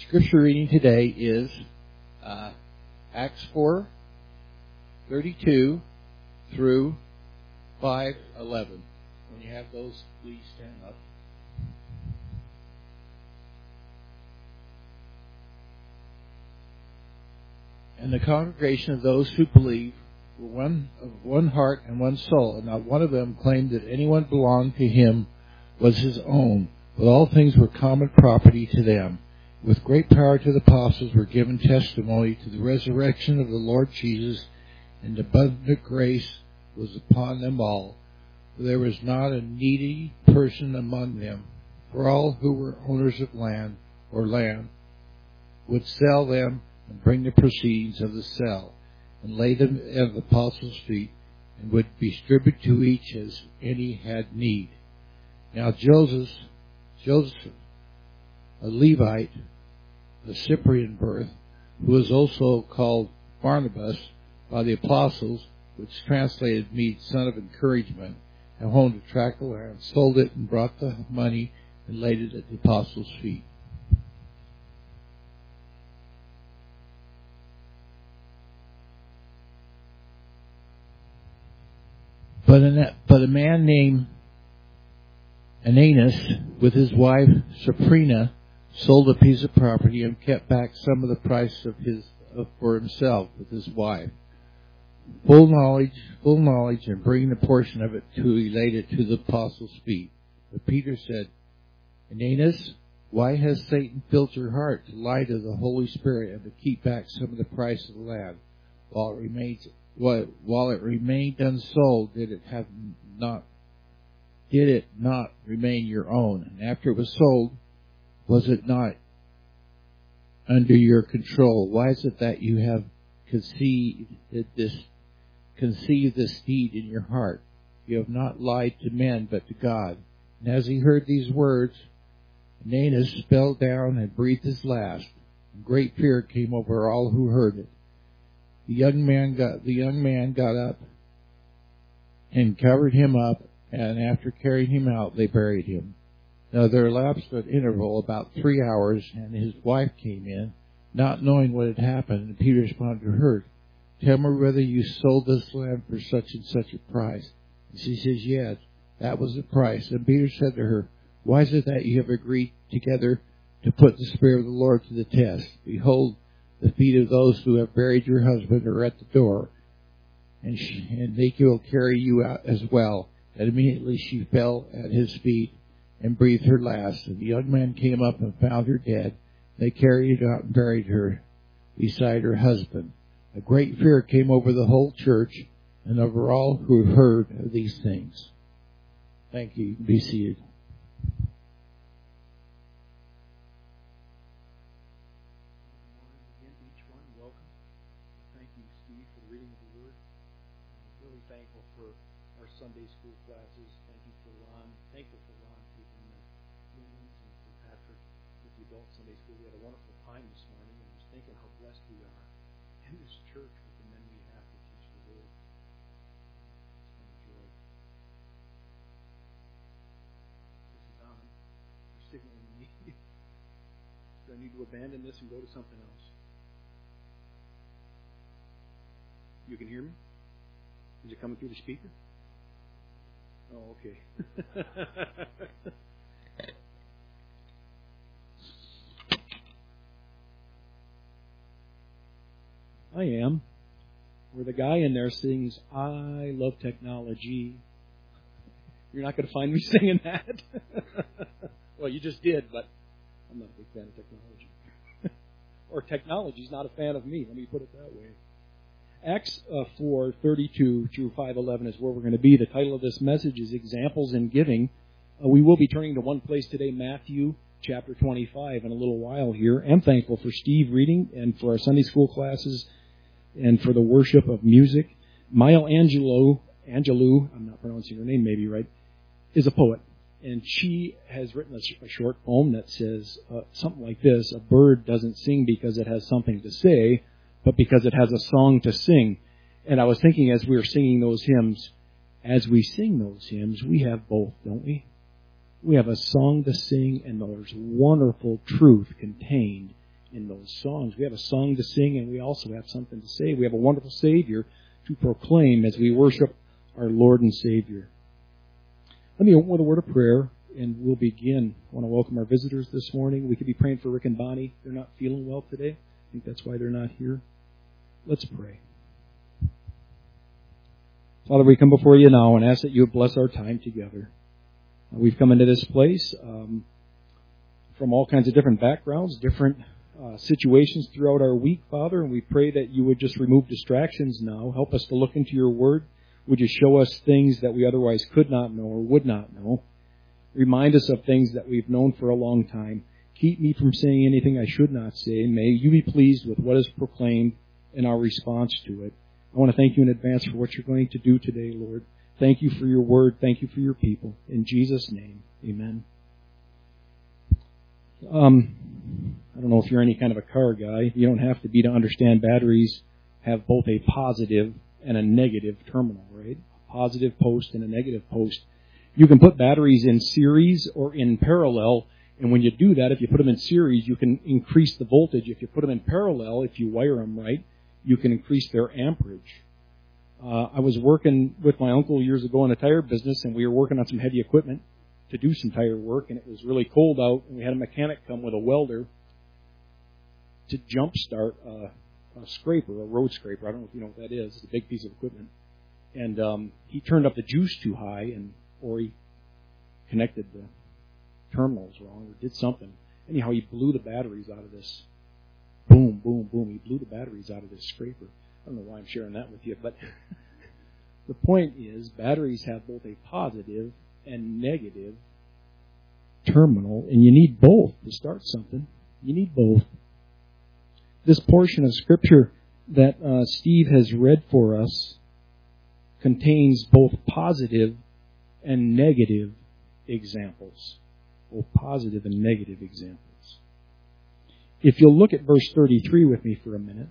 Scripture reading today is Acts 4:32 through 5:11. When you have those, please stand up. And the congregation of those who believed were one of one heart and one soul, and not one of them claimed that anyone belonged to him was his own, but all things were common property to them. With great power to the apostles were given testimony to the resurrection of the Lord Jesus, and abundant grace was upon them all. For there was not a needy person among them, for all who were owners of land would sell them and bring the proceeds of the sale, and lay them at the apostles' feet, and would distribute to each as any had need. Now Joseph, a Levite, of Cyprian birth, who was also called Barnabas by the apostles, which translated means son of encouragement, and owned a tract of land, sold it, and brought the money and laid it at the apostles' feet. But a man named Ananias, with his wife Sapphira, sold a piece of property and kept back some of the price for himself with his wife. Full knowledge, and bringing a portion of it he laid it to the apostles' feet. But Peter said, Ananias, why has Satan filled your heart to lie to the Holy Spirit and to keep back some of the price of the land? While it remained unsold, did it not remain your own? And after it was sold, was it not under your control? Why is it that you have conceived this deed in your heart? You have not lied to men, but to God. And as he heard these words, Ananias fell down and breathed his last. And great fear came over all who heard it. The young man got up and covered him up, and after carrying him out, they buried him. Now there elapsed an interval about 3 hours, and his wife came in, not knowing what had happened. And Peter responded to her, Tell me whether you sold this land for such and such a price. And she says, Yes, that was the price. And Peter said to her, Why is it that you have agreed together to put the Spirit of the Lord to the test? Behold, the feet of those who have buried your husband are at the door, and they will carry you out as well. And immediately she fell at his feet and breathed her last. And the young man came up and found her dead. They carried her out and buried her beside her husband. A great fear came over the whole church and over all who heard of these things. Thank you. Be seated. Sunday school classes. Thank you for Ron. Thankful for Ron taking the women's and for Patrick with the adult Sunday school. We had a wonderful time this morning, and I was thinking how blessed we are in this church with the men we have to teach the Word. It's been a joy. This is on. You're signaling me. Do I need to abandon this and go to something else? You can hear me? Is it coming through the speaker? Oh, okay. I am. Where the guy in there sings, I love technology. You're not going to find me singing that. Well, you just did, but I'm not a big fan of technology. Or technology's not a fan of me. Let me put it that way. Acts 4:32 through 5:11 is where we're going to be. The title of this message is Examples in Giving. We will be turning to one place today, Matthew chapter 25, in a little while here. I'm thankful for Steve reading and for our Sunday school classes and for the worship of music. Maya Angelou, I'm not pronouncing her name maybe right, is a poet. And she has written a short poem that says something like this: A bird doesn't sing because it has something to say, but because it has a song to sing. And I was thinking as we were singing those hymns, as we sing those hymns, we have both, don't we? We have a song to sing, and there's wonderful truth contained in those songs. We have a song to sing, and we also have something to say. We have a wonderful Savior to proclaim as we worship our Lord and Savior. Let me open with a word of prayer, and we'll begin. I want to welcome our visitors this morning. We could be praying for Rick and Bonnie. They're not feeling well today. I think that's why they're not here. Let's pray. Father, we come before you now and ask that you bless our time together. We've come into this place from all kinds of different backgrounds, different situations throughout our week, Father, and we pray that you would just remove distractions now. Help us to look into your word. Would you show us things that we otherwise could not know or would not know? Remind us of things that we've known for a long time. Keep me from saying anything I should not say. May you be pleased with what is proclaimed and our response to it. I want to thank you in advance for what you're going to do today, Lord. Thank you for your word. Thank you for your people. In Jesus' name, amen. I don't know if you're any kind of a car guy. You don't have to be to understand batteries have both a positive and a negative terminal, right? A positive post and a negative post. You can put batteries in series or in parallel, and when you do that, if you put them in series, you can increase the voltage. If you put them in parallel, if you wire them right, you can increase their amperage. I was working with my uncle years ago in the tire business, and we were working on some heavy equipment to do some tire work, and it was really cold out, and we had a mechanic come with a welder to jumpstart a scraper, a road scraper. I don't know if you know what that is. It's a big piece of equipment. And he turned up the juice too high, or he connected the terminals wrong, or did something. Anyhow, he blew the batteries out of this. Boom, boom, boom. He blew the batteries out of this scraper. I don't know why I'm sharing that with you, but the point is batteries have both a positive and negative terminal, and you need both to start something. You need both. This portion of Scripture that Steve has read for us contains both positive and negative examples. Both positive and negative examples. If you'll look at verse 33 with me for a minute,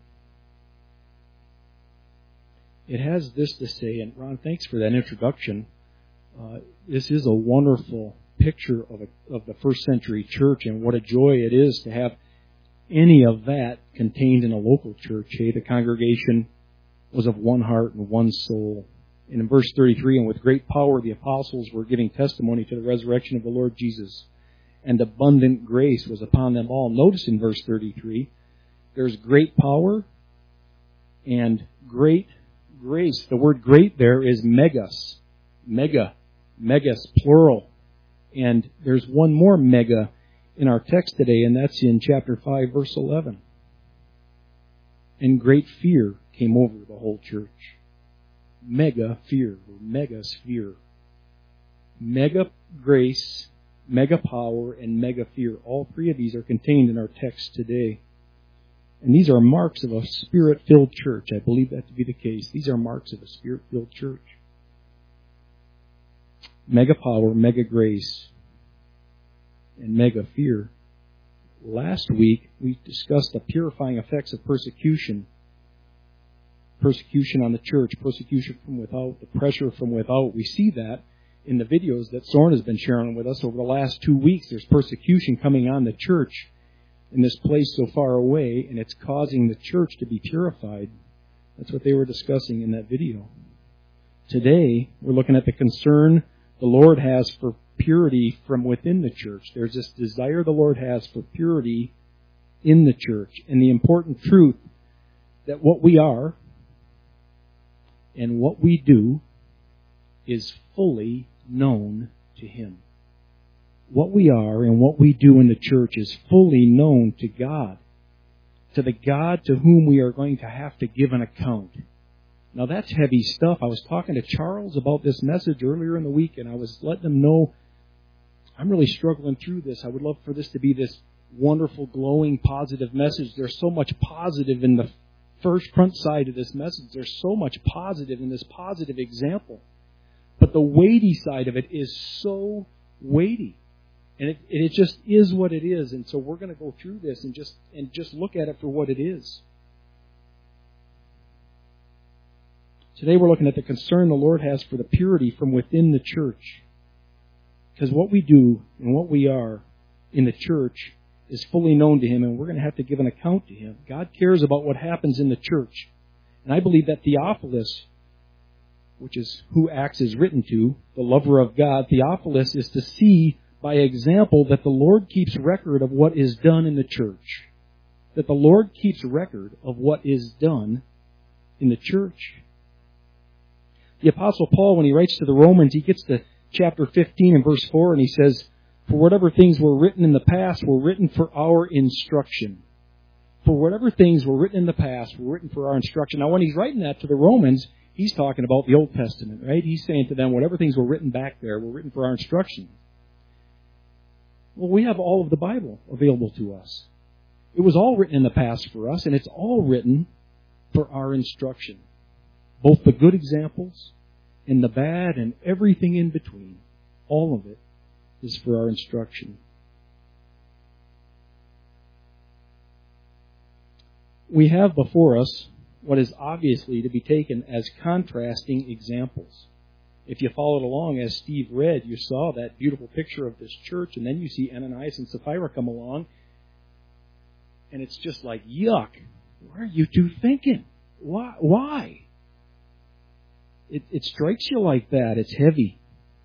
it has this to say, and Ron, thanks for that introduction. This is a wonderful picture of the first century church, and what a joy it is to have any of that contained in a local church. Hey, the congregation was of one heart and one soul. And in verse 33, and with great power the apostles were giving testimony to the resurrection of the Lord Jesus, and abundant grace was upon them all. Notice in verse 33, there's great power and great grace. The word great there is megas. Megas, plural. And there's one more mega in our text today, and that's in chapter 5, verse 11. And great fear came over the whole church. Mega fear, or megas fear. Mega grace, mega power, and mega fear. All three of these are contained in our text today. And these are marks of a Spirit-filled church. I believe that to be the case. These are marks of a Spirit-filled church. Mega power, mega grace, and mega fear. Last week, we discussed the purifying effects of persecution. Persecution on the church, persecution from without, the pressure from without. We see that in the videos that Soren has been sharing with us over the last 2 weeks. There's persecution coming on the church in this place so far away, and it's causing the church to be purified. That's what they were discussing in that video. Today, we're looking at the concern the Lord has for purity from within the church. There's this desire the Lord has for purity in the church, and the important truth that what we are and what we do is fully known to Him. What we are and what we do in the church is fully known to God, to the God to whom we are going to have to give an account. Now that's heavy stuff. I was talking to Charles about this message earlier in the week, and I was letting him know I'm really struggling through this. I would love for this to be this wonderful, glowing, positive message. There's so much positive in the front side of this message. There's so much positive in this positive example. But the weighty side of it is so weighty. And it just is what it is. And so we're going to go through this and just look at it for what it is. Today we're looking at the concern the Lord has for the purity from within the church. Because what we do and what we are in the church is fully known to Him, and we're going to have to give an account to Him. God cares about what happens in the church. And I believe that Theophilus, which is who Acts is written to, the lover of God, Theophilus is to see by example that the Lord keeps record of what is done in the church. That the Lord keeps record of what is done in the church. The Apostle Paul, when he writes to the Romans, he gets to chapter 15 and verse 4, and he says, "For whatever things were written in the past were written for our instruction." For whatever things were written in the past were written for our instruction. Now, when he's writing that to the Romans, he's talking about the Old Testament, right? He's saying to them, whatever things were written back there were written for our instruction. Well, we have all of the Bible available to us. It was all written in the past for us, and it's all written for our instruction. Both the good examples and the bad and everything in between. All of it is for our instruction. We have before us what is obviously to be taken as contrasting examples. If you followed along as Steve read, you saw that beautiful picture of this church, and then you see Ananias and Sapphira come along, and it's just like, yuck, what are you two thinking? Why? It strikes you like that. It's heavy.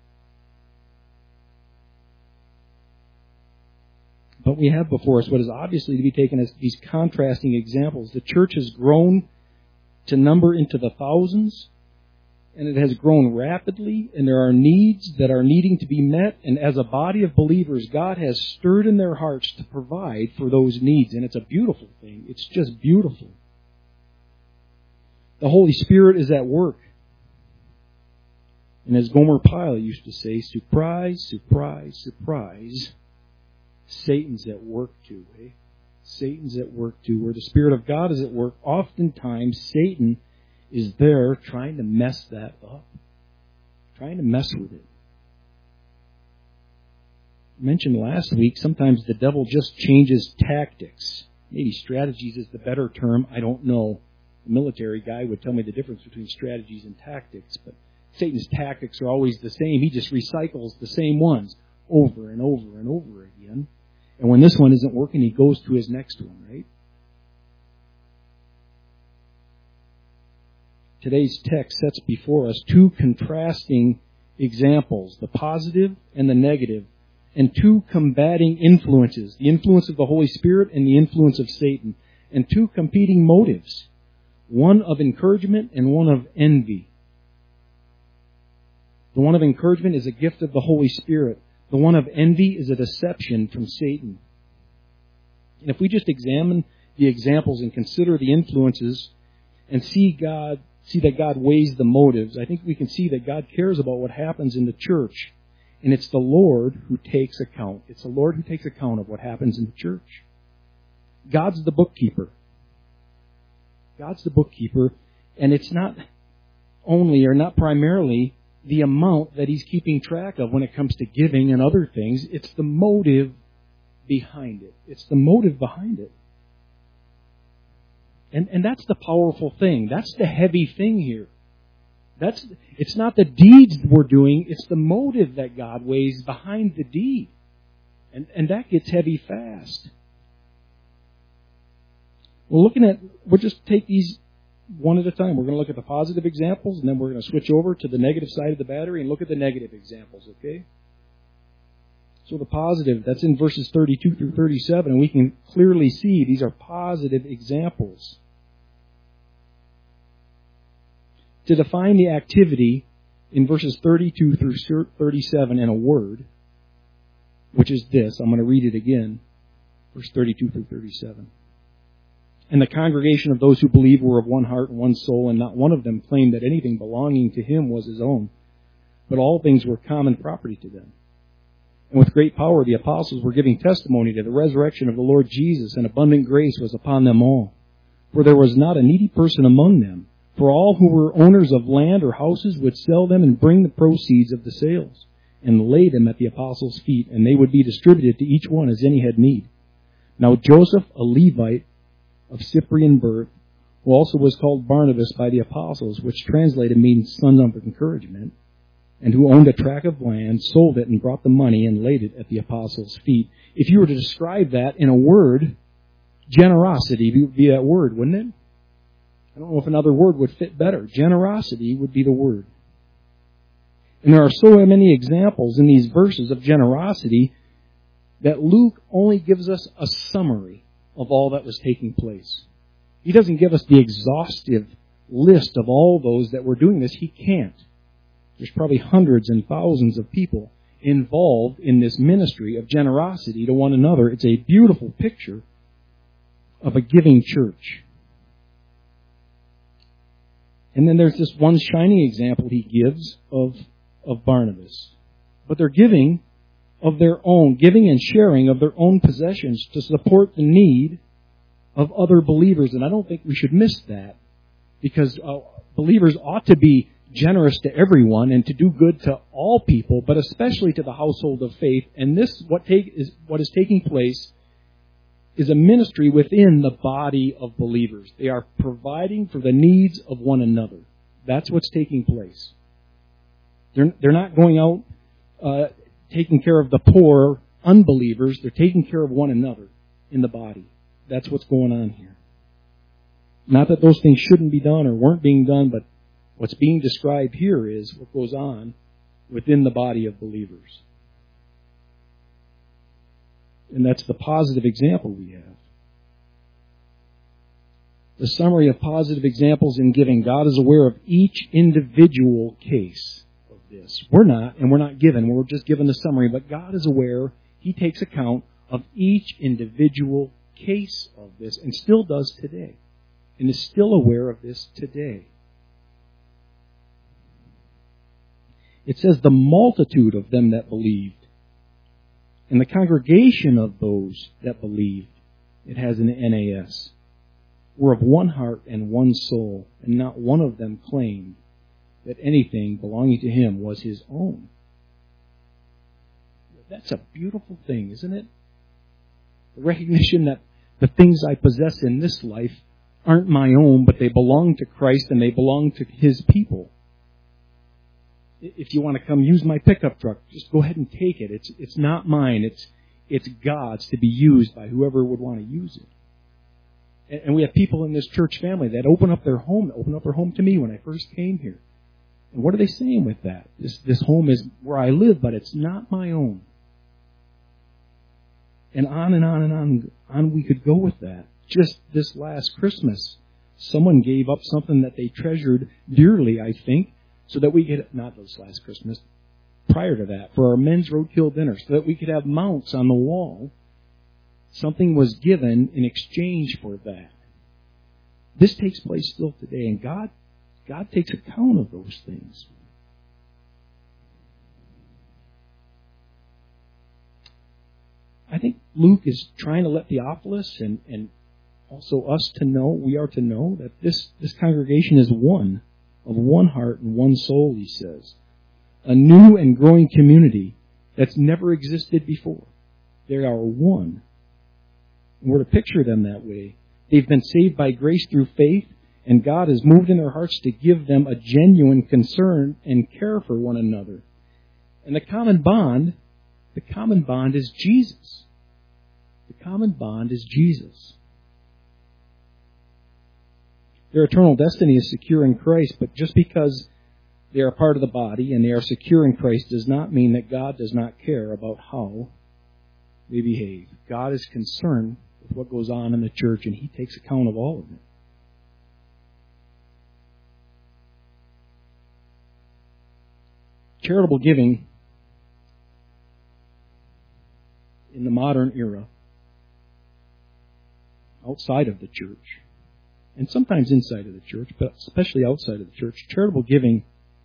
But we have before us what is obviously to be taken as these contrasting examples. The church has grown to number into the thousands, and it has grown rapidly, and there are needs that are needing to be met, and as a body of believers, God has stirred in their hearts to provide for those needs, and it's a beautiful thing. It's just beautiful. The Holy Spirit is at work. And as Gomer Pyle used to say, surprise, surprise, surprise, Satan's at work too, eh? Satan's at work too. Where the Spirit of God is at work, oftentimes Satan is there trying to mess that up. Trying to mess with it. I mentioned last week, sometimes the devil just changes tactics. Maybe strategies is the better term. I don't know. The military guy would tell me the difference between strategies and tactics, but Satan's tactics are always the same. He just recycles the same ones over and over and over again. And when this one isn't working, he goes to his next one, right? Today's text sets before us two contrasting examples, the positive and the negative, and two combating influences, the influence of the Holy Spirit and the influence of Satan, and two competing motives, one of encouragement and one of envy. The one of encouragement is a gift of the Holy Spirit. The one of envy is a deception from Satan. And if we just examine the examples and consider the influences and see that God weighs the motives, I think we can see that God cares about what happens in the church. And it's the Lord who takes account. It's the Lord who takes account of what happens in the church. God's the bookkeeper. God's the bookkeeper. And it's not only or not primarily the amount that He's keeping track of when it comes to giving and other things. It's the motive behind it. It's the motive behind it. And that's the powerful thing. That's the heavy thing here. It's not the deeds we're doing, it's the motive that God weighs behind the deed. And that gets heavy fast. We'll just take these one at a time. We're going to look at the positive examples, and then we're going to switch over to the negative side of the battery and look at the negative examples, okay? So the positive, that's in verses 32 through 37, and we can clearly see these are positive examples. To define the activity in verses 32 through 37 in a word, which is this, I'm going to read it again, verse 32 through 37. And the congregation of those who believed were of one heart and one soul, and not one of them claimed that anything belonging to him was his own, but all things were common property to them. And with great power the apostles were giving testimony to the resurrection of the Lord Jesus, and abundant grace was upon them all. For there was not a needy person among them, for all who were owners of land or houses would sell them and bring the proceeds of the sales, and lay them at the apostles' feet, and they would be distributed to each one as any had need. Now Joseph, a Levite, of Cyprian birth, who also was called Barnabas by the apostles, which translated means son of encouragement, and who owned a tract of land, sold it and brought the money and laid it at the apostles' feet. If you were to describe that in a word, generosity would be that word, wouldn't it? I don't know if another word would fit better. Generosity would be the word. And there are so many examples in these verses of generosity that Luke only gives us a summary of all that was taking place. He doesn't give us the exhaustive list of all those that were doing this. He can't. There's probably hundreds and thousands of people involved in this ministry of generosity to one another. It's a beautiful picture of a giving church. And then there's this one shining example he gives of Barnabas. But they're giving of their own, giving and sharing of their own possessions to support the need of other believers. And I don't think we should miss that, because believers ought to be generous to everyone and to do good to all people, but especially to the household of faith. And this, what is taking place, is a ministry within the body of believers. They are providing for the needs of one another. That's what's taking place. They're not going out taking care of the poor unbelievers. They're taking care of one another in the body. That's what's going on here. Not that those things shouldn't be done or weren't being done, but what's being described here is what goes on within the body of believers. And that's the positive example we have. The summary of positive examples in giving. God is aware of each individual case of this. We're not, and we're not given. We're just given the summary, but God is aware. He takes account of each individual case of this, and still does today, and is still aware of this today. It says the multitude of them that believed, and the congregation of those that believed, it has an NAS, were of one heart and one soul, and not one of them claimed that anything belonging to him was his own. That's a beautiful thing, isn't it? The recognition that the things I possess in this life aren't my own, but they belong to Christ and they belong to his people. If you want to come use my pickup truck, just go ahead and take it. It's not mine. It's God's, to be used by whoever would want to use it. And we have people in this church family that open up their home to me when I first came here. And what are they saying with that? This home is where I live, but it's not my own. And on and on and on we could go with that. Just this last Christmas, someone gave up something that they treasured dearly, I think, so that we could, not this last Christmas, prior to that, for our men's roadkill dinner, so that we could have mounts on the wall. Something was given in exchange for that. This takes place still today, and God takes account of those things. I think Luke is trying to let Theophilus and also us to know, we are to know, that this congregation is one, of one heart and one soul, he says. A new and growing community that's never existed before. They are one. And we're to picture them that way. They've been saved by grace through faith, and God has moved in their hearts to give them a genuine concern and care for one another. And the common bond is Jesus. The common bond is Jesus. Their eternal destiny is secure in Christ, but just because they are part of the body and they are secure in Christ does not mean that God does not care about how they behave. God is concerned with what goes on in the church, and he takes account of all of it. Charitable giving in the modern era, outside of the church, and sometimes inside of the church, but especially outside of the church, charitable giving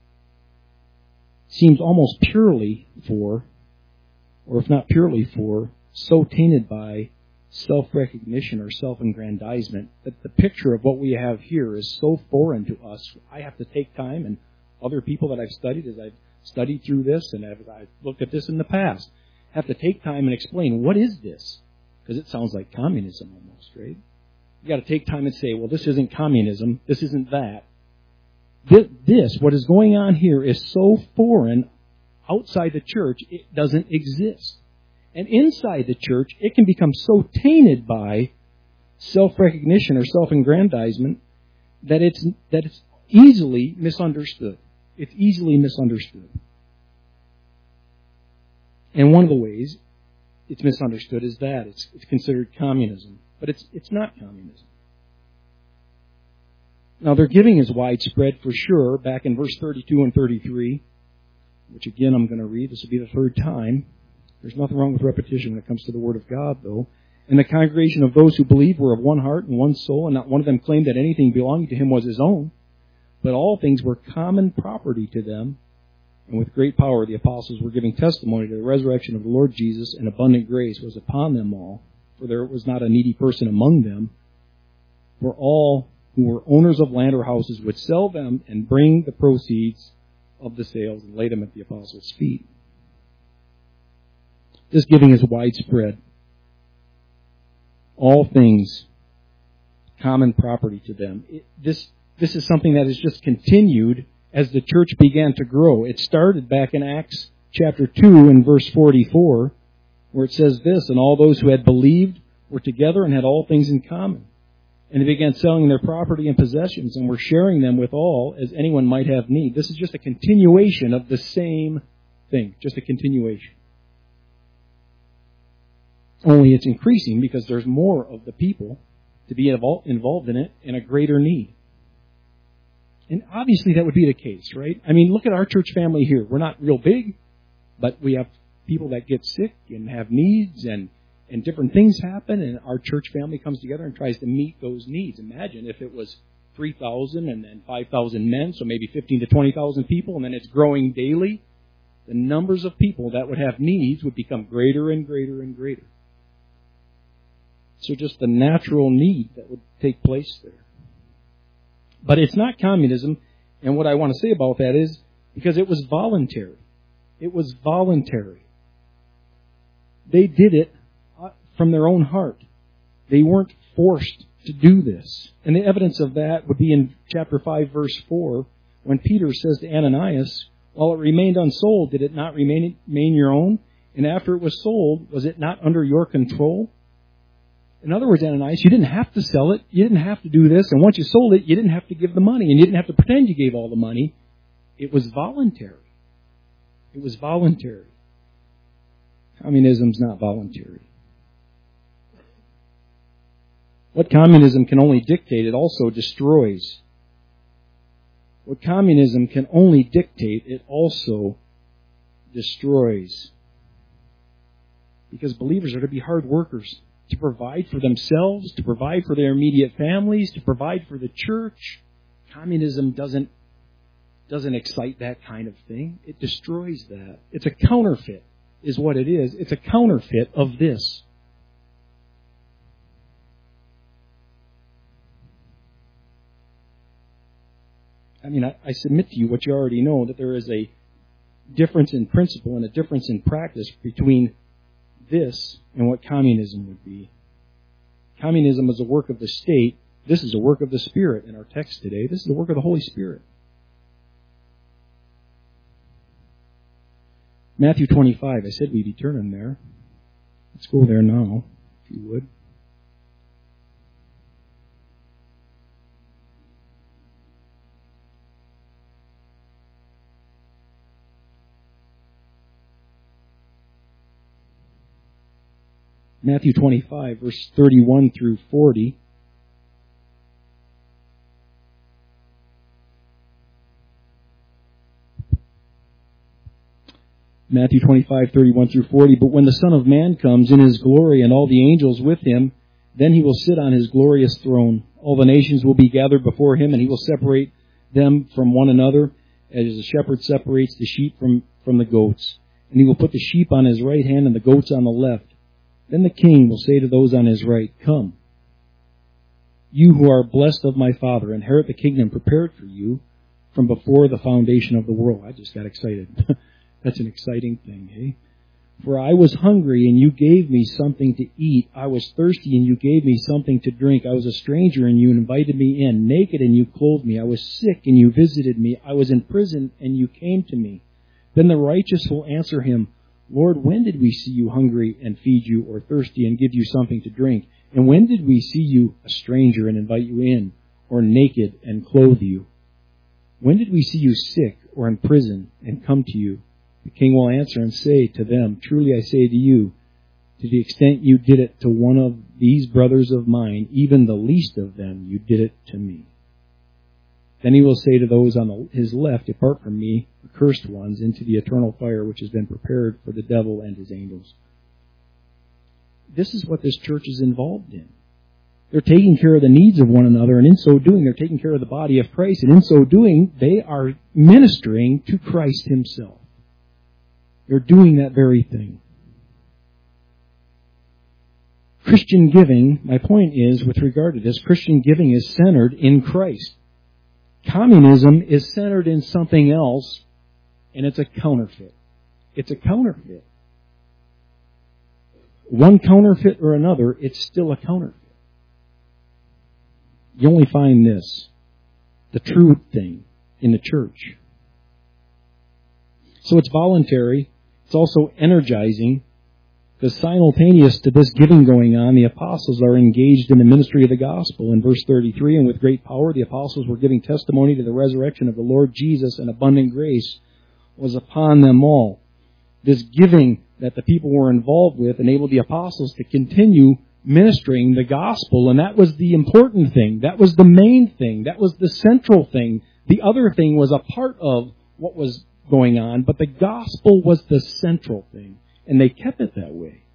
seems almost purely for, or if not purely for, so tainted by self-recognition or self-aggrandizement that the picture of what we have here is so foreign to us. I have to take time, and other people that I've studied, as I've studied through this and I've looked at this in the past, have to take time and explain, what is this? Because it sounds like communism almost, right? You got to take time and say, well, this isn't communism, this isn't that. This, what is going on here, is so foreign outside the church, it doesn't exist. And inside the church, it can become so tainted by self-recognition or self-aggrandizement that it's easily misunderstood. It's easily misunderstood. And one of the ways it's misunderstood is that it's considered communism. But it's not communism. Now, their giving is widespread for sure, back in verse 32 and 33, which again I'm going to read. This will be the third time. There's nothing wrong with repetition when it comes to the Word of God, though. And the congregation of those who believed were of one heart and one soul, and not one of them claimed that anything belonging to him was his own, but all things were common property to them. And with great power the apostles were giving testimony to the resurrection of the Lord Jesus, and abundant grace was upon them all. For there was not a needy person among them, for all who were owners of land or houses would sell them and bring the proceeds of the sales and lay them at the apostles' feet. This giving is widespread. All things common property to them. This is something that has just continued as the church began to grow. It started back in Acts chapter 2 and verse 44, where it says this, and all those who had believed were together and had all things in common. And they began selling their property and possessions and were sharing them with all as anyone might have need. This is just a continuation of the same thing, just a continuation. Only it's increasing because there's more of the people to be involved in it and a greater need. And obviously that would be the case, right? I mean, look at our church family here. We're not real big, but we have people that get sick and have needs and different things happen, and our church family comes together and tries to meet those needs. Imagine if it was 3,000 and then 5,000 men, so maybe 15 to 20,000 people, and then it's growing daily. The numbers of people that would have needs would become greater and greater and greater. So just the natural need that would take place there. But it's not communism, and what I want to say about that is because it was voluntary. It was voluntary. They did it from their own heart. They weren't forced to do this. And the evidence of that would be in chapter 5, verse 4, when Peter says to Ananias, while it remained unsold, did it not remain your own? And after it was sold, was it not under your control? In other words, Ananias, you didn't have to sell it. You didn't have to do this. And once you sold it, you didn't have to give the money. And you didn't have to pretend you gave all the money. It was voluntary. It was voluntary. Communism's not voluntary. What communism can only dictate, it also destroys. What communism can only dictate, it also destroys. Because believers are to be hard workers, to provide for themselves, to provide for their immediate families, to provide for the church. Communism doesn't excite that kind of thing. It destroys that. It's a counterfeit, is what it is. It's a counterfeit of this. I mean, I submit to you what you already know, that there is a difference in principle and a difference in practice between this and what communism would be. Communism is a work of the state. This is a work of the Spirit in our text today. This is the work of the Holy Spirit. Matthew 25. I said we'd be turning there. Let's go there now, if you would. Matthew 25, verse 31 through 40. Matthew 25, 31 through 40. But when the Son of Man comes in His glory and all the angels with Him, then He will sit on His glorious throne. All the nations will be gathered before Him, and He will separate them from one another, as a shepherd separates the sheep from the goats. And He will put the sheep on His right hand and the goats on the left. Then the King will say to those on His right, "Come, you who are blessed of my Father, inherit the kingdom prepared for you from before the foundation of the world." I just got excited. That's an exciting thing, eh? For I was hungry, and you gave me something to eat. I was thirsty, and you gave me something to drink. I was a stranger, and you invited me in. Naked, and you clothed me. I was sick, and you visited me. I was in prison, and you came to me. Then the righteous will answer him, Lord, when did we see you hungry and feed you, or thirsty and give you something to drink? And when did we see you a stranger and invite you in, or naked and clothe you? When did we see you sick or in prison and come to you? The king will answer and say to them, Truly I say to you, to the extent you did it to one of these brothers of mine, even the least of them, you did it to me. Then he will say to those on his left, Depart from me, accursed ones, into the eternal fire which has been prepared for the devil and his angels. This is what this church is involved in. They're taking care of the needs of one another, and in so doing, they're taking care of the body of Christ, and in so doing, they are ministering to Christ himself. They're doing that very thing. Christian giving, my point is, with regard to this, Christian giving is centered in Christ. Communism is centered in something else, and it's a counterfeit. It's a counterfeit. One counterfeit or another, it's still a counterfeit. You only find this, the true thing, in the church. So it's voluntary. It's also energizing. Because simultaneous to this giving going on, the apostles are engaged in the ministry of the gospel. In verse 33, and with great power the apostles were giving testimony to the resurrection of the Lord Jesus, and abundant grace was upon them all. This giving that the people were involved with enabled the apostles to continue ministering the gospel, and that was the important thing. That was the main thing. That was the central thing. The other thing was a part of what was going on, but the gospel was the central thing. And they kept it that way.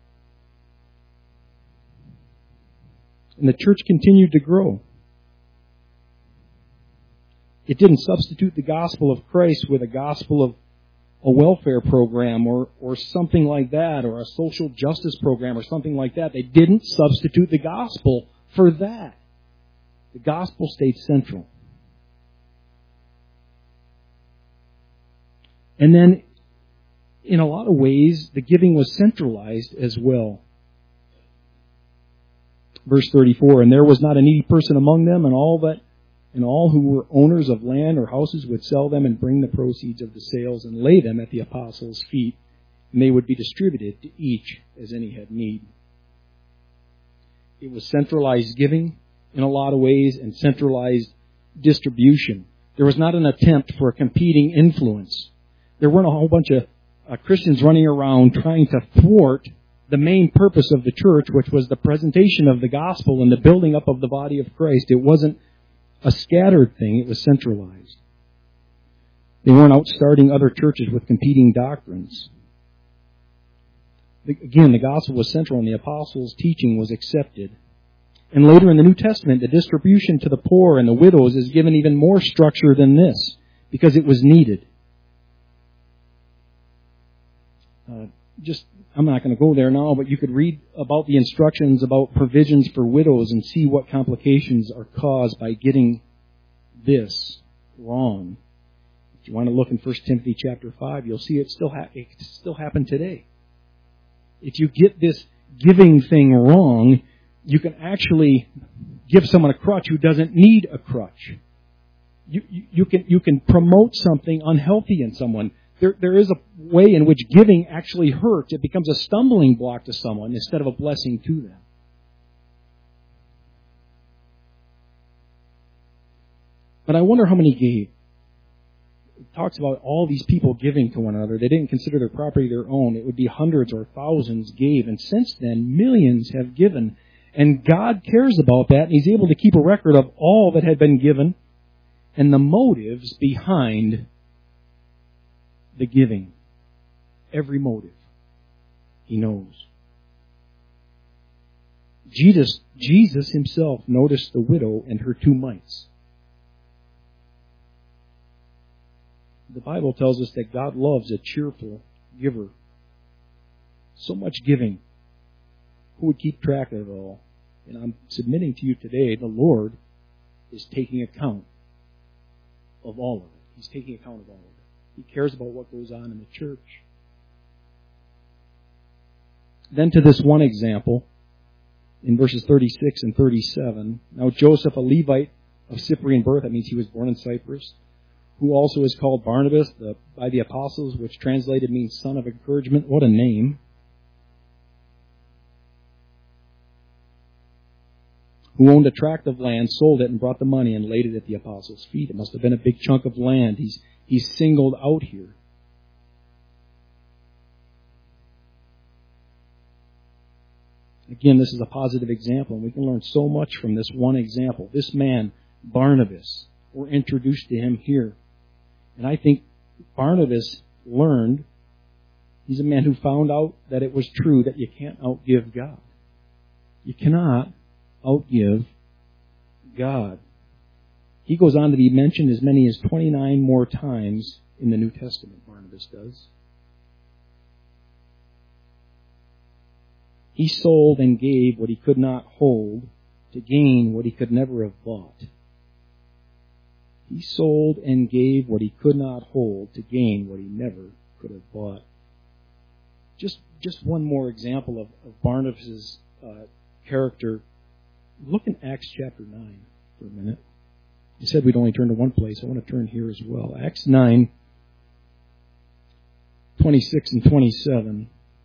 And the church continued to grow. It didn't substitute the gospel of Christ with a gospel of a welfare program or something like that, or a social justice program or something like that. They didn't substitute the gospel for that. The gospel stayed central. And then, in a lot of ways, the giving was centralized as well. Verse 34, and there was not a needy person among them, and all who were owners of land or houses would sell them and bring the proceeds of the sales and lay them at the apostles' feet, and they would be distributed to each as any had need. It was centralized giving in a lot of ways, and centralized distribution. There was not an attempt for a competing influence. There weren't a whole bunch of Christians running around trying to thwart the main purpose of the church, which was the presentation of the gospel and the building up of the body of Christ. It wasn't a scattered thing. It was centralized. They weren't out starting other churches with competing doctrines. Again, the gospel was central, and the apostles' teaching was accepted. And later in the New Testament, the distribution to the poor and the widows is given even more structure than this, because it was needed. I'm not going to go there now, but you could read about the instructions about provisions for widows and see what complications are caused by getting this wrong. If you want to look in 1 Timothy chapter 5, you'll see it still happen today. If you get this giving thing wrong, you can actually give someone a crutch who doesn't need a crutch. You can promote something unhealthy in someone. There is a way in which giving actually hurts. It becomes a stumbling block to someone instead of a blessing to them. But I wonder how many gave. It talks about all these people giving to one another. They didn't consider their property their own. It would be hundreds or thousands gave. And since then, millions have given. And God cares about that. And He's able to keep a record of all that had been given and the motives behind the giving. Every motive. He knows. Jesus Himself noticed the widow and her 2 mites. The Bible tells us that God loves a cheerful giver. So much giving. Who would keep track of it all? And I'm submitting to you today, the Lord is taking account of all of it. He's taking account of all of it. He cares about what goes on in the church. then to this one example in verses 36 and 37. Now Joseph, a Levite of Cyprian birth, that means he was born in Cyprus, who also is called Barnabas by the apostles, which translated means son of encouragement. What a name. Who owned a tract of land, sold it, and brought the money and laid it at the apostles' feet. It must have been a big chunk of land. He's singled out here. Again, this is a positive example, and we can learn so much from this one example. This man, Barnabas, we're introduced to him here. And I think Barnabas learned, he's a man who found out that it was true that you can't outgive God. You cannot outgive God. He goes on to be mentioned as many as 29 more times in the New Testament, Barnabas does. He sold and gave what he could not hold to gain what he could never have bought. He sold and gave what he could not hold to gain what he never could have bought. Just one more example of Barnabas' character. Look in Acts chapter 9 for a minute. I said we'd only turn to one place. I want to turn here as well. Acts 9, 26 and 27.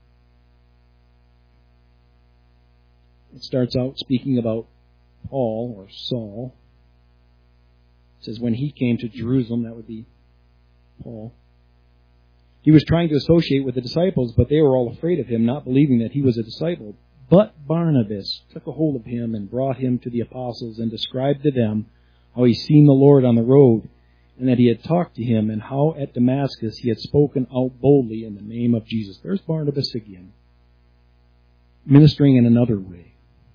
It starts out speaking about Paul or Saul. It says when he came to Jerusalem, that would be Paul, he was trying to associate with the disciples, but they were all afraid of him, not believing that he was a disciple. But Barnabas took a hold of him and brought him to the apostles and described to them how he seen the Lord on the road and that he had talked to him and how at Damascus he had spoken out boldly in the name of Jesus. There's Barnabas again, ministering in another way.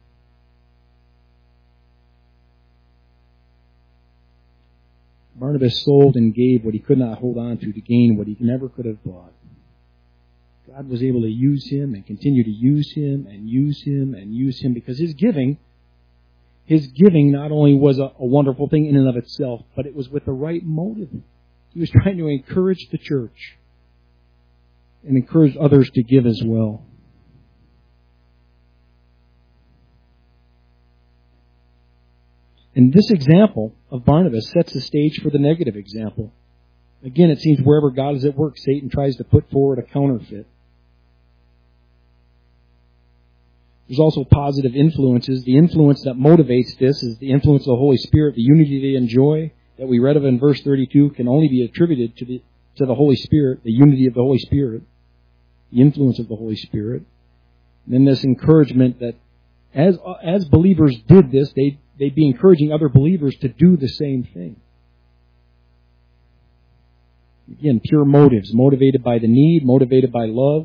Barnabas sold and gave what he could not hold on to gain what he never could have bought. God was able to use him and continue to use him and use him and use him because his giving not only was a wonderful thing in and of itself, but it was with the right motive. He was trying to encourage the church and encourage others to give as well. And this example of Barnabas sets the stage for the negative example. Again, it seems wherever God is at work, Satan tries to put forward a counterfeit. There's also positive influences. The influence that motivates this is the influence of the Holy Spirit. The unity they enjoy that we read of in verse 32 can only be attributed to the Holy Spirit, the unity of the Holy Spirit, the influence of the Holy Spirit. And then this encouragement that as believers did this, they'd be encouraging other believers to do the same thing. Again, pure motives, motivated by the need, motivated by love.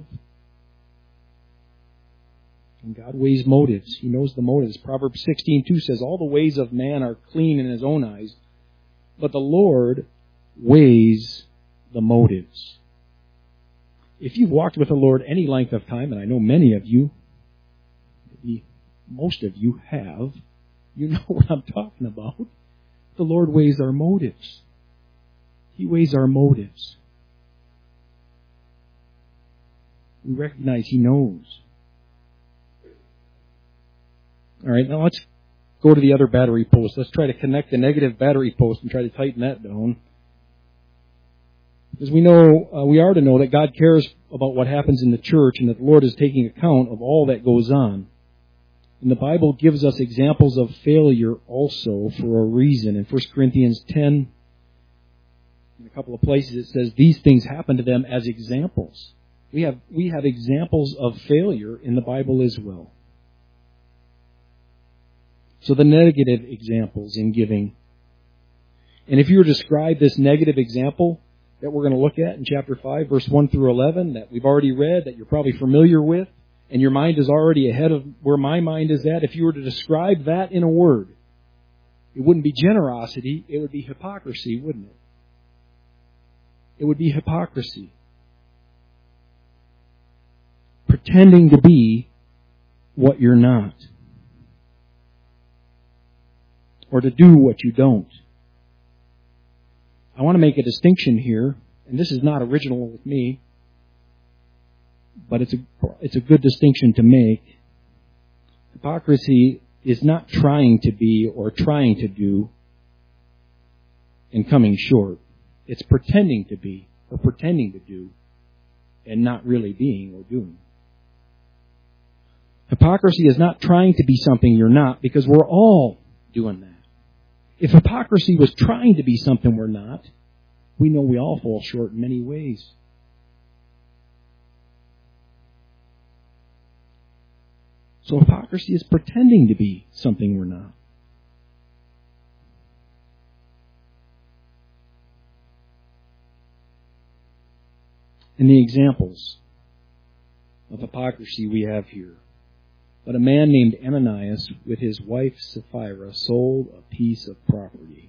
And God weighs motives. He knows the motives. Proverbs 16:2 says, all the ways of man are clean in his own eyes, but the Lord weighs the motives. If you've walked with the Lord any length of time, and I know many of you, maybe most of you have, you know what I'm talking about. The Lord weighs our motives. He weighs our motives. We recognize He knows. All right, now let's go to the other battery post. Let's try to connect the negative battery post and try to tighten that down. As we know, we are to know that God cares about what happens in the church and that the Lord is taking account of all that goes on. And the Bible gives us examples of failure also for a reason. In 1 Corinthians 10, in a couple of places it says these things happen to them as examples. We have examples of failure in the Bible as well. So the negative examples in giving. And if you were to describe this negative example that we're going to look at in chapter 5, verse 1 through 11, that we've already read, that you're probably familiar with, and your mind is already ahead of where my mind is at, if you were to describe that in a word, it wouldn't be generosity, it would be hypocrisy, wouldn't it? It would be hypocrisy. Pretending to be what you're not. Or to do what you don't. I want to make a distinction here, and this is not original with me. but it's a good distinction to make. Hypocrisy is not trying to be or trying to do and coming short. It's pretending to be or pretending to do and not really being or doing. Hypocrisy is not trying to be something you're not, because we're all doing that. If hypocrisy was trying to be something we're not, we know we all fall short in many ways. So hypocrisy is pretending to be something we're not. And the examples of hypocrisy we have here. But a man named Ananias with his wife Sapphira sold a piece of property.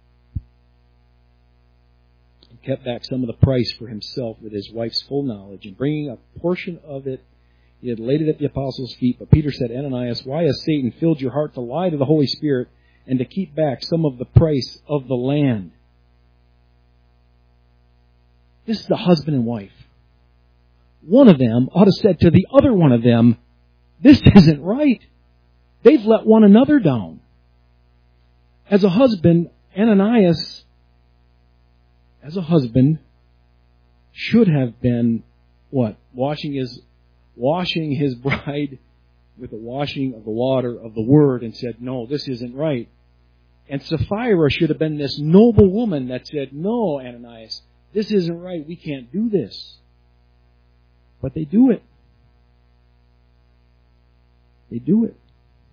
He kept back some of the price for himself with his wife's full knowledge, and bringing a portion of it, he had laid it at the apostles' feet. But Peter said, Ananias, why has Satan filled your heart to lie to the Holy Spirit and to keep back some of the price of the land? This is the husband and wife. One of them ought to have said to the other one of them, this isn't right. They've let one another down. As a husband, Ananias, as a husband, should have been, what? Washing his bride with the washing of the water of the Word and said, no, this isn't right. And Sapphira should have been this noble woman that said, no, Ananias, this isn't right. We can't do this. But they do it. They do it.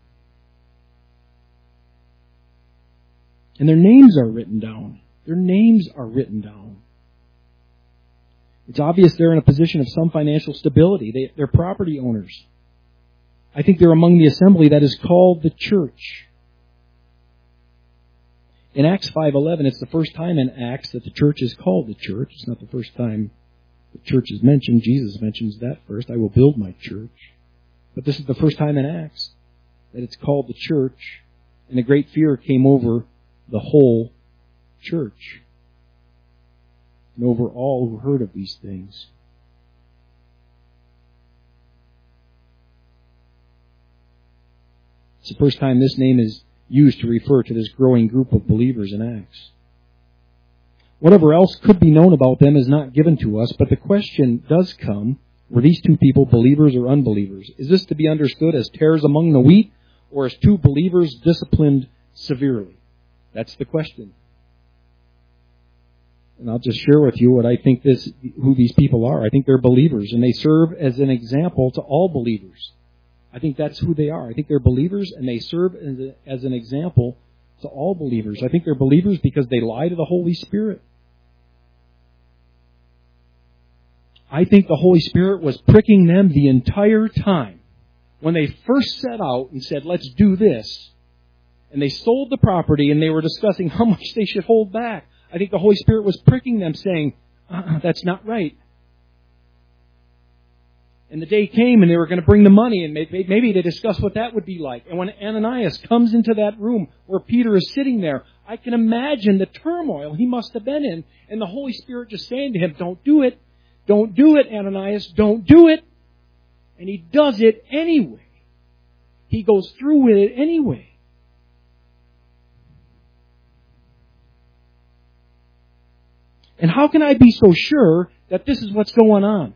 And their names are written down. Their names are written down. It's obvious they're in a position of some financial stability. They're property owners. I think they're among the assembly that is called the church. In Acts 5:11, it's the first time in Acts that the church is called the church. It's not the first time the church is mentioned. Jesus mentions that first. I will build my church. But this is the first time in Acts that it's called the church, and a great fear came over the whole church and over all who heard of these things. It's the first time this name is used to refer to this growing group of believers in Acts. Whatever else could be known about them is not given to us, but the question does come, were these two people believers or unbelievers? Is this to be understood as tares among the wheat, or as two believers disciplined severely? That's the question. And I'll just share with you what I think who these people are. I think they're believers, and they serve as an example to all believers. I think that's who they are. I think they're believers, and they serve as an example to all believers. I think they're believers because they lie to the Holy Spirit. I think the Holy Spirit was pricking them the entire time. When they first set out and said, let's do this, and they sold the property and they were discussing how much they should hold back, I think the Holy Spirit was pricking them saying, that's not right. And the day came and they were going to bring the money, and maybe they discussed what that would be like. And when Ananias comes into that room where Peter is sitting there, I can imagine the turmoil he must have been in, and the Holy Spirit just saying to him, don't do it. Don't do it, Ananias. Don't do it. And he does it anyway. He goes through with it anyway. And how can I be so sure that this is what's going on?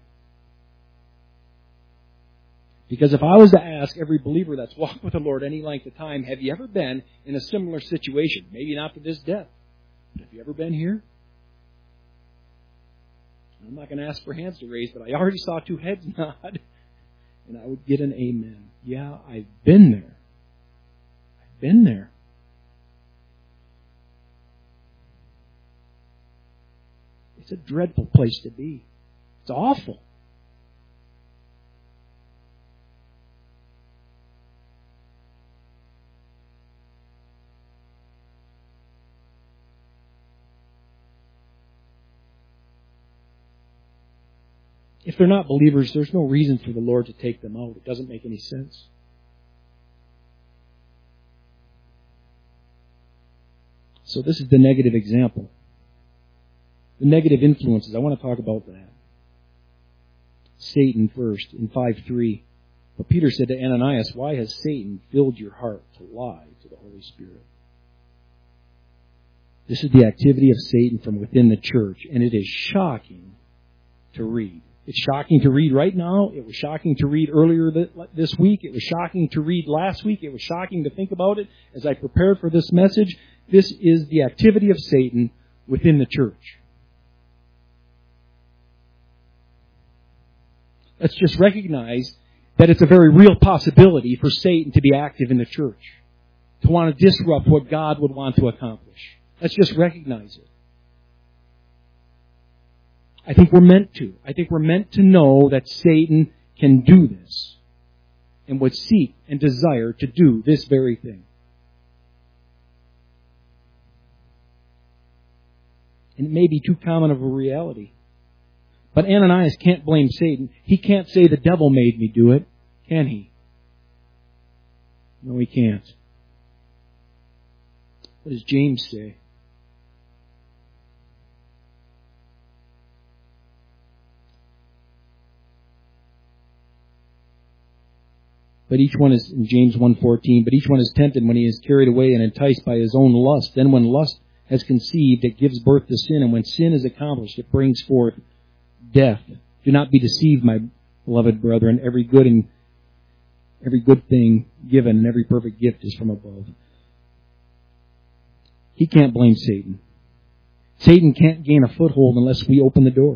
Because if I was to ask every believer that's walked with the Lord any length of time, have you ever been in a similar situation? Maybe not to this depth, but have you ever been here? I'm not going to ask for hands to raise, but I already saw two heads nod, and I would get an amen. Yeah, I've been there. I've been there. It's a dreadful place to be. It's awful. If they're not believers, there's no reason for the Lord to take them out. It doesn't make any sense. So this is the negative example. The negative influences. I want to talk about that. Satan first in 5:3. But Peter said to Ananias, "Why has Satan filled your heart to lie to the Holy Spirit?" This is the activity of Satan from within the church, and it is shocking to read. It's shocking to read right now. It was shocking to read earlier this week. It was shocking to read last week. It was shocking to think about it as I prepared for this message. This is the activity of Satan within the church. Let's just recognize that it's a very real possibility for Satan to be active in the church, to want to disrupt what God would want to accomplish. Let's just recognize it. I think we're meant to. I think we're meant to know that Satan can do this and would seek and desire to do this very thing. And it may be too common of a reality. But Ananias can't blame Satan. He can't say the devil made me do it, can he? No, he can't. What does James say? But each one is, in James 1:14, but each one is tempted when he is carried away and enticed by his own lust. Then when lust has conceived, it gives birth to sin. And when sin is accomplished, it brings forth death. Do not be deceived, my beloved brethren. Every good thing given and every perfect gift is from above. He can't blame Satan. Satan can't gain a foothold unless we open the door.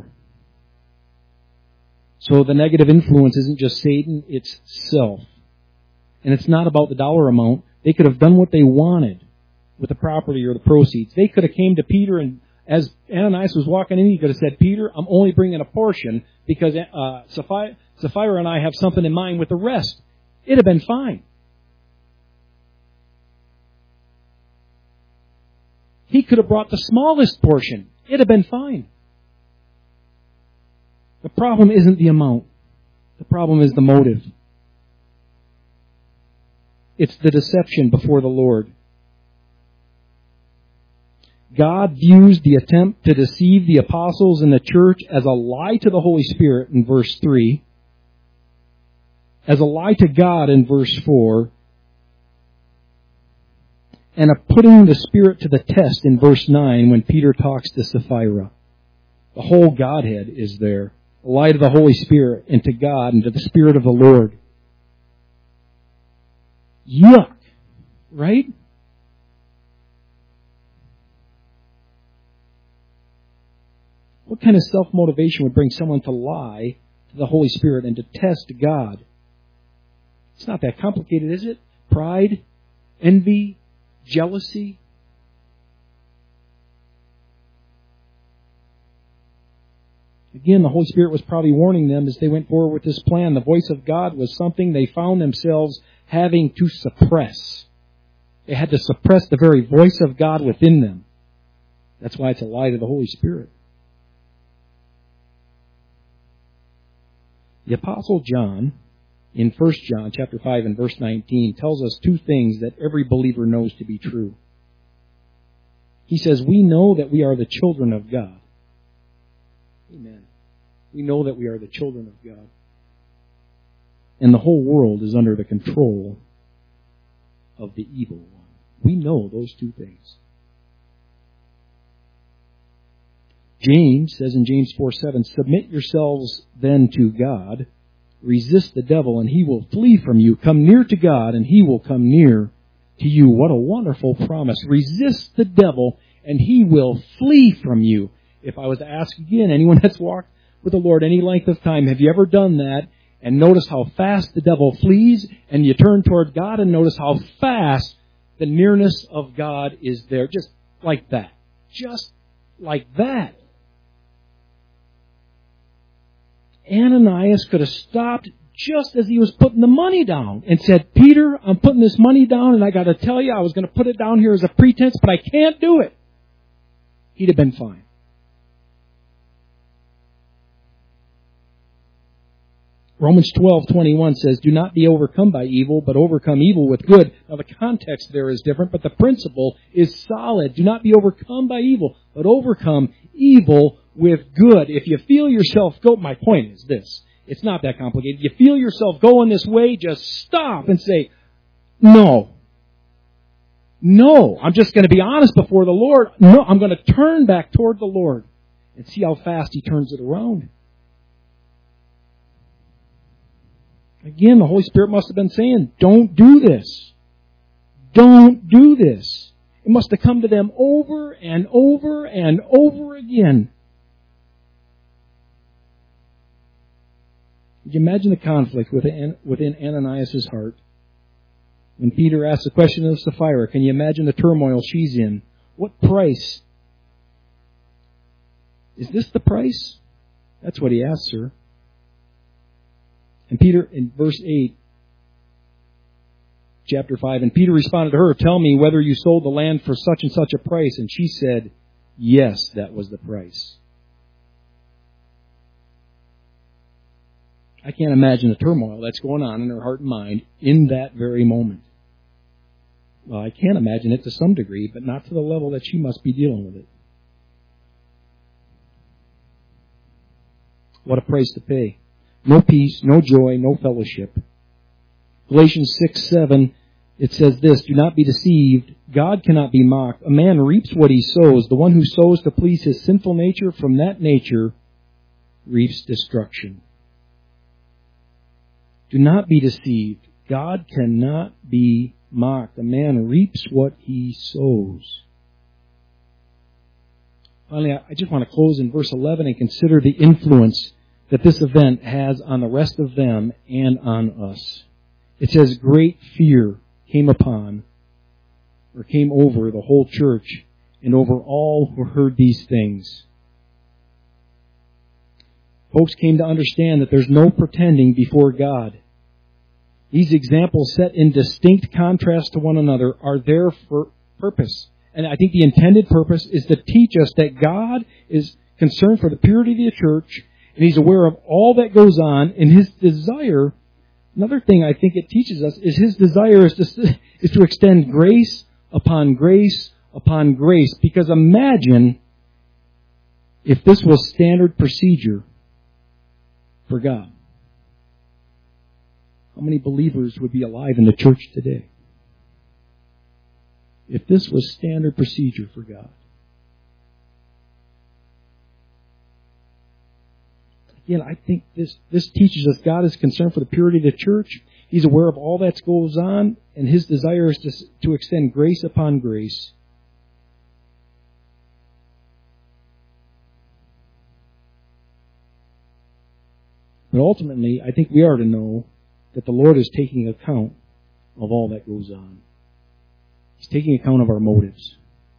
So the negative influence isn't just Satan, it's self. And it's not about the dollar amount. They could have done what they wanted with the property or the proceeds. They could have came to Peter, and as Ananias was walking in, he could have said, "Peter, I'm only bringing a portion because Sapphira and I have something in mind with the rest." It'd have been fine. He could have brought the smallest portion. It'd have been fine. The problem isn't the amount. The problem is the motive. It's the deception before the Lord. God views the attempt to deceive the apostles in the church as a lie to the Holy Spirit in verse 3, as a lie to God in verse 4, and a putting the Spirit to the test in verse 9 when Peter talks to Sapphira. The whole Godhead is there. A lie to the Holy Spirit and to God and to the Spirit of the Lord. Yuck! Right? What kind of self-motivation would bring someone to lie to the Holy Spirit and to test God? It's not that complicated, is it? Pride, envy, jealousy. Again, the Holy Spirit was probably warning them as they went forward with this plan. The voice of God was something they found themselves having to suppress. They had to suppress the very voice of God within them. That's why it's a lie to the Holy Spirit. The Apostle John, in 1 John chapter 5 and verse 19, tells us two things that every believer knows to be true. He says, we know that we are the children of God. Amen. We know that we are the children of God. And the whole world is under the control of the evil one. We know those two things. James says in James 4:7, submit yourselves then to God, resist the devil, and he will flee from you. Come near to God, and he will come near to you. What a wonderful promise. Resist the devil, and he will flee from you. If I was to ask again, anyone that's walked with the Lord any length of time, have you ever done that and notice how fast the devil flees, and you turn toward God and notice how fast the nearness of God is there? Just like that. Just like that. Ananias could have stopped just as he was putting the money down and said, Peter, I'm putting this money down, and I got to tell you, I was going to put it down here as a pretense, but I can't do it. He'd have been fine. Romans 12:21 says, do not be overcome by evil, but overcome evil with good. Now the context there is different, but the principle is solid. Do not be overcome by evil, but overcome evil with good. If you feel yourself go, my point is this. It's not that complicated. You feel yourself going this way, just stop and say, no. No, I'm just going to be honest before the Lord. No, I'm going to turn back toward the Lord and see how fast He turns it around. Again, the Holy Spirit must have been saying, don't do this. Don't do this. It must have come to them over and over and over again. Could you imagine the conflict within Ananias' heart? When Peter asked the question of Sapphira, can you imagine the turmoil she's in? What price? Is this the price? That's what he asked her. And Peter, in verse 8, chapter 5, and Peter responded to her, tell me whether you sold the land for such and such a price. And she said, yes, that was the price. I can't imagine the turmoil that's going on in her heart and mind in that very moment. Well, I can imagine it to some degree, but not to the level that she must be dealing with it. What a price to pay. No peace, no joy, no fellowship. Galatians 6:7, it says this, do not be deceived. God cannot be mocked. A man reaps what he sows. The one who sows to please his sinful nature from that nature reaps destruction. Do not be deceived. God cannot be mocked. A man reaps what he sows. Finally, I just want to close in verse 11 and consider the influence that this event has on the rest of them and on us. It says, great fear came over the whole church and over all who heard these things. Folks came to understand that there's no pretending before God. These examples set in distinct contrast to one another are there for purpose. And I think the intended purpose is to teach us that God is concerned for the purity of the church, and He's aware of all that goes on, and His desire, another thing I think it teaches us, is His desire is to extend grace upon grace upon grace. Because imagine if this was standard procedure for God. How many believers would be alive in the church today? If this was standard procedure for God. Again, I think this teaches us God is concerned for the purity of the church. He's aware of all that goes on, and His desire is to extend grace upon grace. But ultimately, I think we are to know that the Lord is taking account of all that goes on. He's taking account of our motives.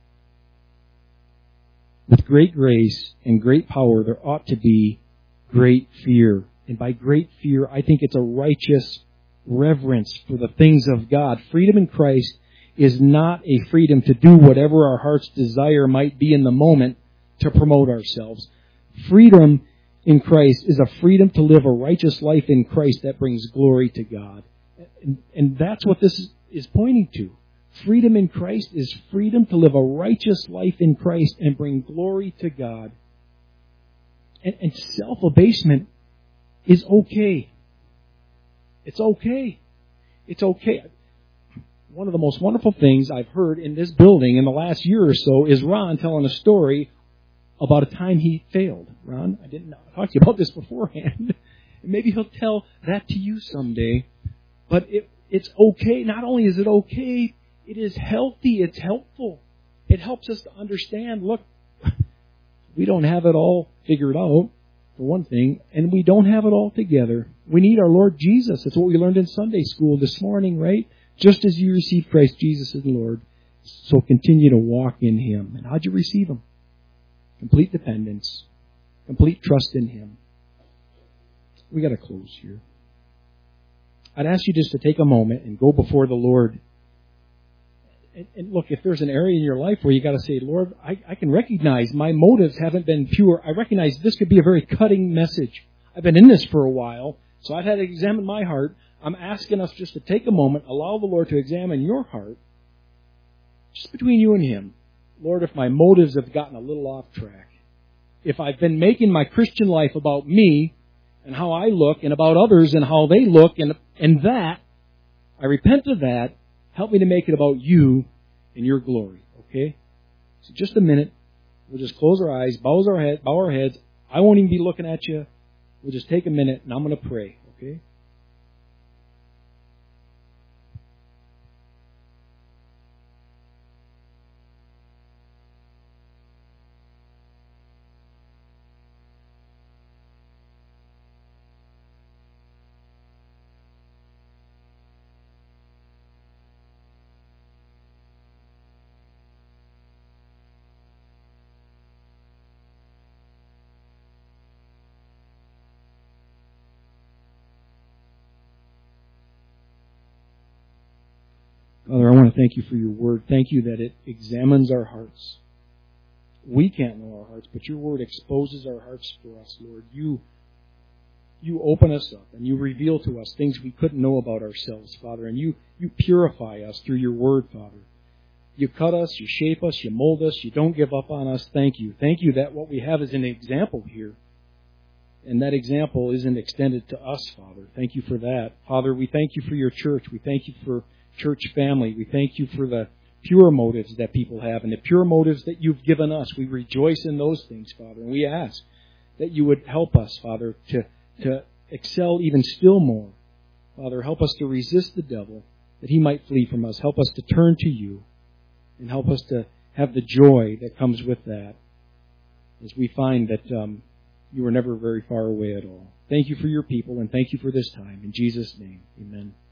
With great grace and great power, there ought to be great fear. And by great fear, I think it's a righteous reverence for the things of God. Freedom in Christ is not a freedom to do whatever our heart's desire might be in the moment to promote ourselves. Freedom in Christ is a freedom to live a righteous life in Christ that brings glory to God. And that's what this is pointing to. Freedom in Christ is freedom to live a righteous life in Christ and bring glory to God. And self-abasement is okay. It's okay. It's okay. One of the most wonderful things I've heard in this building in the last year or so is Ron telling a story about a time he failed. Ron, I didn't talk to you about this beforehand. Maybe he'll tell that to you someday. But it's okay. Not only is it okay, it is healthy. It's helpful. It helps us to understand, look, we don't have it all figured out, for one thing, and we don't have it all together. We need our Lord Jesus. That's what we learned in Sunday school this morning, right? Just as you received Christ Jesus as Lord, so continue to walk in Him. And how'd you receive Him? Complete dependence. Complete trust in Him. We got to close here. I'd ask you just to take a moment and go before the Lord. And look, if there's an area in your life where you got to say, Lord, I can recognize my motives haven't been pure. I recognize this could be a very cutting message. I've been in this for a while, so I've had to examine my heart. I'm asking us just to take a moment, allow the Lord to examine your heart, just between you and Him. Lord, if my motives have gotten a little off track, if I've been making my Christian life about me and how I look and about others and how they look and that, I repent of that. Help me to make it about you and your glory, okay? So just a minute. We'll just close our eyes, bow our heads. I won't even be looking at you. We'll just take a minute, and I'm going to pray, okay? Father, I want to thank you for your word. Thank you that it examines our hearts. We can't know our hearts, but your word exposes our hearts for us, Lord. You open us up and you reveal to us things we couldn't know about ourselves, Father. And you purify us through your word, Father. You cut us, you shape us, you mold us, you don't give up on us. Thank you. Thank you that what we have is an example here. And that example isn't extended to us, Father. Thank you for that. Father, we thank you for your church. We thank you for church family. We thank you for the pure motives that people have and the pure motives that you've given us. We rejoice in those things, Father. And we ask that you would help us, Father, to excel even still more. Father, help us to resist the devil, that he might flee from us. Help us to turn to you, and help us to have the joy that comes with that, as we find that you are never very far away at all. Thank you for your people, and thank you for this time. In Jesus' name, amen.